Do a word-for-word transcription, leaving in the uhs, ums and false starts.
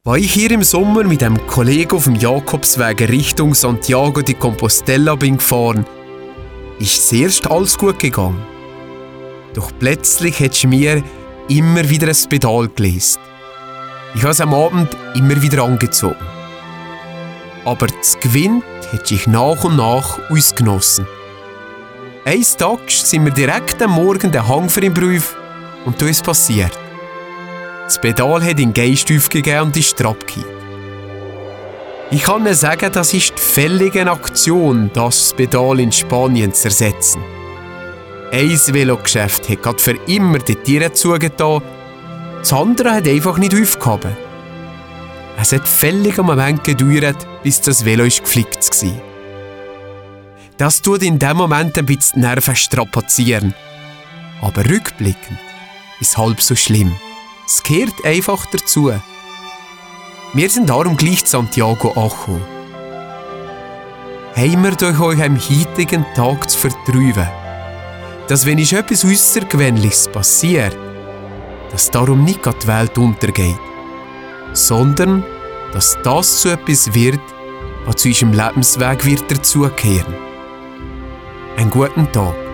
Als ich hier im Sommer mit einem Kollegen auf dem Jakobsweg Richtung Santiago de Compostela bin gefahren, ist zuerst alles gut gegangen. Doch plötzlich hat es mir immer wieder ein Pedal gelesen. Ich habe es am Abend immer wieder angezogen. Aber das Gewind hat sich nach und nach ausgenossen. Eines Tages sind wir direkt am Morgen den Hang für den Brief und da ist passiert. Das Pedal hat in den Geist aufgegeben und ist abgekehrt. Ich kann Ihnen sagen, das ist die völlige Aktion, das Pedal in Spanien zu ersetzen. Ein Velogeschäft hat gerade für immer die Tiere zugetan, das andere hat einfach nicht aufgehoben. Es hat völlig einen Moment gedauert, bis das Velo geflickt war. Das tut in dem Moment ein bisschen die Nerven strapazieren. Aber rückblickend ist es halb so schlimm. Es gehört einfach dazu. Wir sind darum gleich zu Santiago angekommen. Haben wir durch euch am heutigen Tag zu vertrauen, dass wenn ist etwas Außergewöhnliches passiert, dass darum nicht die Welt untergeht, sondern dass das zu etwas wird, was zu unserem Lebensweg wird dazugehören. Einen guten Tag.